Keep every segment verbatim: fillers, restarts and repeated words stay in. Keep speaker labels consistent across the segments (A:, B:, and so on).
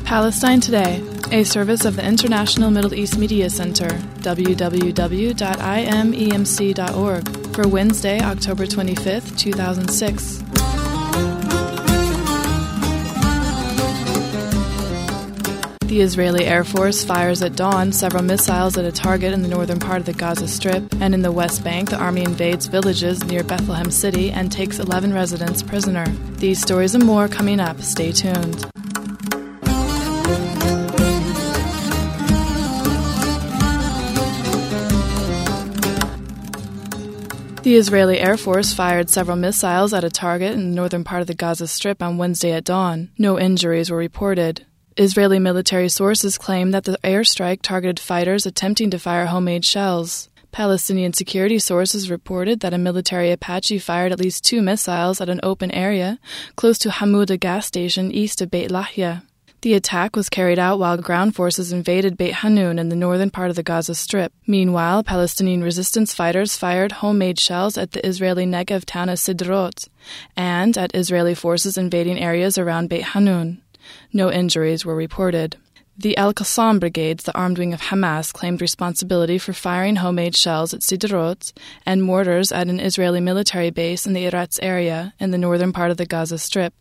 A: Palestine Today, a service of the International Middle East Media Center, w w w dot i m e m c dot org, for Wednesday, October twenty-fifth, two thousand six. The Israeli Air Force fires at dawn several missiles at a target in the northern part of the Gaza Strip, and in the West Bank, the army invades villages near Bethlehem City and takes eleven residents prisoner. These stories and more coming up. Stay tuned. The Israeli Air Force fired several missiles at a target in the northern part of the Gaza Strip on Wednesday at dawn. No injuries were reported. Israeli military sources claim that the airstrike targeted fighters attempting to fire homemade shells. Palestinian security sources reported that a military Apache fired at least two missiles at an open area close to Hamouda gas station east of Beit Lahia. The attack was carried out while ground forces invaded Beit Hanun in the northern part of the Gaza Strip. Meanwhile, Palestinian resistance fighters fired homemade shells at the Israeli Negev town of Sderot and at Israeli forces invading areas around Beit Hanun. No injuries were reported. The Al-Qassam brigades, the armed wing of Hamas, claimed responsibility for firing homemade shells at Sderot and mortars at an Israeli military base in the Eretz area in the northern part of the Gaza Strip.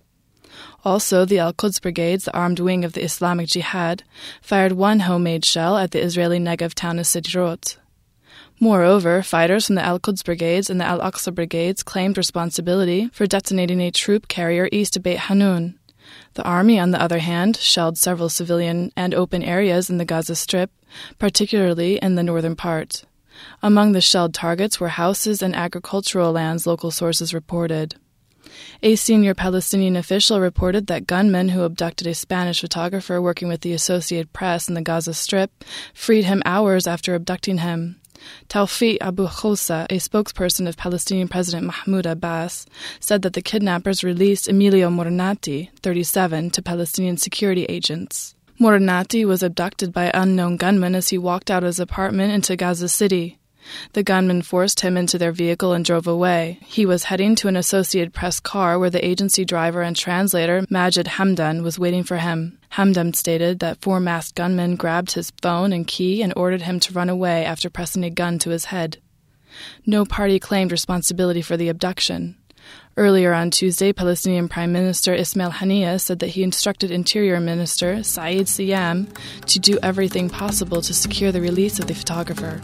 A: Also, the Al-Quds brigades, the armed wing of the Islamic Jihad, fired one homemade shell at the Israeli Negev town of Sderot. Moreover, fighters from the Al-Quds brigades and the Al-Aqsa brigades claimed responsibility for detonating a troop carrier east of Beit Hanun. The army, on the other hand, shelled several civilian and open areas in the Gaza Strip, particularly in the northern part. Among the shelled targets were houses and agricultural lands, local sources reported. A senior Palestinian official reported that gunmen who abducted a Spanish photographer working with the Associated Press in the Gaza Strip freed him hours after abducting him. Tawfiq Abu Khosa, a spokesperson of Palestinian President Mahmoud Abbas, said that the kidnappers released Emilio Morinati, thirty-seven, to Palestinian security agents. Morinati was abducted by unknown gunmen as he walked out of his apartment into Gaza City. The gunmen forced him into their vehicle and drove away. He was heading to an Associated Press car where the agency driver and translator Majid Hamdan was waiting for him. Hamdan stated that four masked gunmen grabbed his phone and key and ordered him to run away after pressing a gun to his head. No party claimed responsibility for the abduction. Earlier on Tuesday, Palestinian Prime Minister Ismail Haniyeh said that he instructed Interior Minister Saeed Siyam to do everything possible to secure the release of the photographer.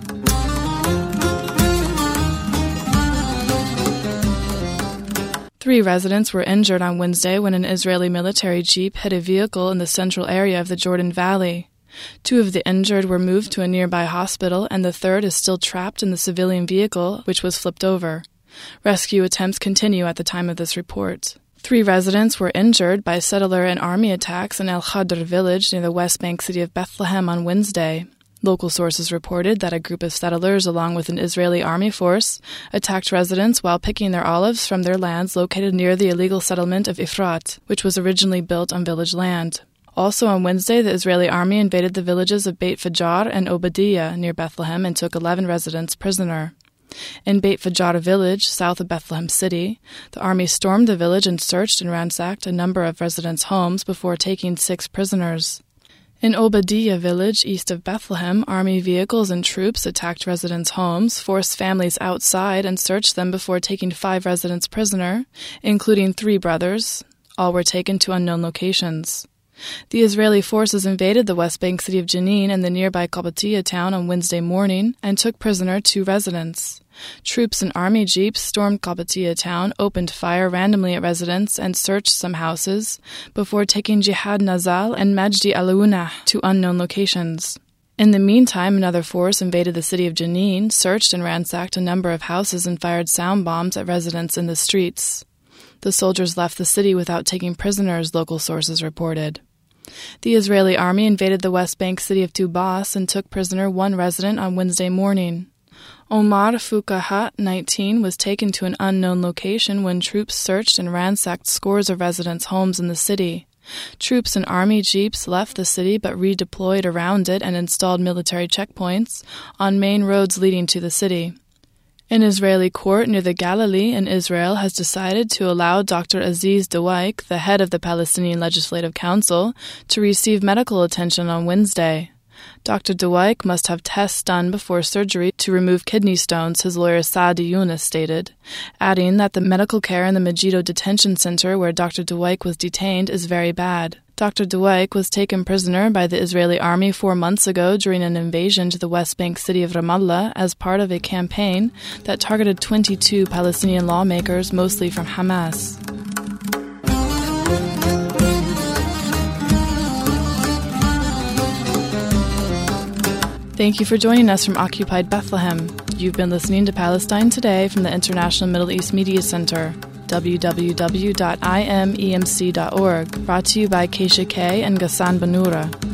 A: Three residents were injured on Wednesday when an Israeli military jeep hit a vehicle in the central area of the Jordan Valley. Two of the injured were moved to a nearby hospital, and the third is still trapped in the civilian vehicle, which was flipped over. Rescue attempts continue at the time of this report. Three residents were injured by settler and army attacks in El Khadr village near the West Bank city of Bethlehem on Wednesday. Local sources reported that a group of settlers, along with an Israeli army force, attacked residents while picking their olives from their lands located near the illegal settlement of Ifrat, which was originally built on village land. Also on Wednesday, the Israeli army invaded the villages of Beit Fajar and Obadiah near Bethlehem and took eleven residents prisoner. In Beit Fajar village, south of Bethlehem City, the army stormed the village and searched and ransacked a number of residents' homes before taking six prisoners. In Obadiah village, east of Bethlehem, army vehicles and troops attacked residents' homes, forced families outside, and searched them before taking five residents prisoner, including three brothers. All were taken to unknown locations. The Israeli forces invaded the West Bank city of Jenin and the nearby Qabatia town on Wednesday morning and took prisoner two residents. Troops and army jeeps stormed Qabatia town, opened fire randomly at residents, and searched some houses before taking Jihad Nazal and Majdi Alaounah to unknown locations. In the meantime, another force invaded the city of Jenin, searched and ransacked a number of houses, and fired sound bombs at residents in the streets. The soldiers left the city without taking prisoners, local sources reported. The Israeli army invaded the West Bank city of Tubas and took prisoner one resident on Wednesday morning. Omar Fukahat, nineteen, was taken to an unknown location when troops searched and ransacked scores of residents' homes in the city. Troops and army jeeps left the city but redeployed around it and installed military checkpoints on main roads leading to the city. An Israeli court near the Galilee in Israel has decided to allow Doctor Aziz Dawaik, the head of the Palestinian Legislative Council, to receive medical attention on Wednesday. Doctor Dawaik must have tests done before surgery to remove kidney stones, his lawyer Saadi Yunus stated, adding that the medical care in the Megiddo Detention Center where Doctor Dawaik was detained is very bad. Doctor Dawaik was taken prisoner by the Israeli army four months ago during an invasion to the West Bank city of Ramallah as part of a campaign that targeted twenty-two Palestinian lawmakers, mostly from Hamas. Thank you for joining us from Occupied Bethlehem. You've been listening to Palestine Today from the International Middle East Media Center, w w w dot i m e m c dot org, brought to you by Keisha K. and Ghassan Banura.